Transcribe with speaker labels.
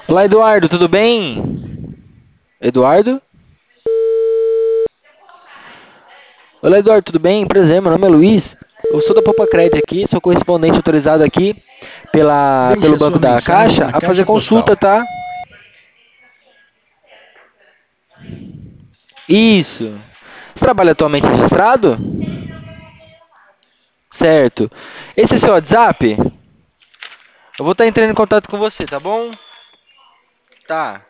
Speaker 1: Olá, Eduardo, tudo bem? Eduardo? Olá, Eduardo, tudo bem? Prazer, meu nome é Luiz. Eu sou da Poupa Cred aqui, sou correspondente autorizado aqui
Speaker 2: Deixe
Speaker 1: pelo
Speaker 2: a
Speaker 1: Banco
Speaker 2: sua
Speaker 1: da
Speaker 2: mensagem
Speaker 1: Caixa
Speaker 2: na
Speaker 1: a fazer
Speaker 2: caixa
Speaker 1: consulta,
Speaker 2: postal.
Speaker 1: tá? Isso. Você trabalha atualmente registrado? Certo. Esse é seu WhatsApp? Eu vou estar entrando em contato com você, tá bom? Tá.